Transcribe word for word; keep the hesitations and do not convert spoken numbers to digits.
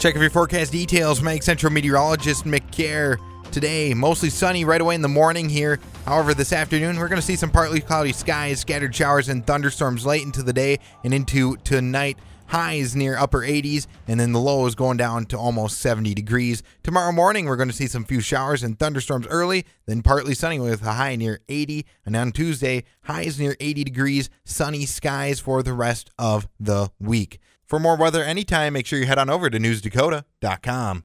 Check your forecast details. Mag Central meteorologist Mick Kerr. Today, mostly sunny right away in the morning here. However, this afternoon, we're going to see some partly cloudy skies, scattered showers, and thunderstorms late into the day and into tonight. Highs near upper eighties, and then the lows going down to almost seventy degrees. Tomorrow morning, we're going to see some few showers and thunderstorms early, then partly sunny with a high near eighty. And on Tuesday, highs near eighty degrees, sunny skies for the rest of the week. For more weather anytime, make sure you head on over to news dakota dot com.